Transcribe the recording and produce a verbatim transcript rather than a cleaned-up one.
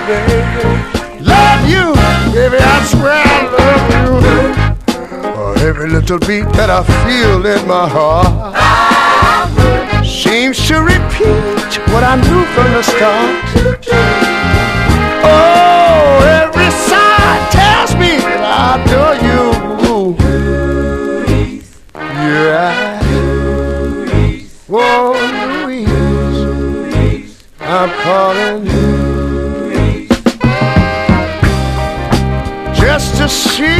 baby. Love you, baby, I swear I love you. Oh, every little beat that I feel in my heart seems to repeat what I knew from the start. Oh, every sign tells me that I adore you. Yeah. Whoa, Louise, I'm calling you just to see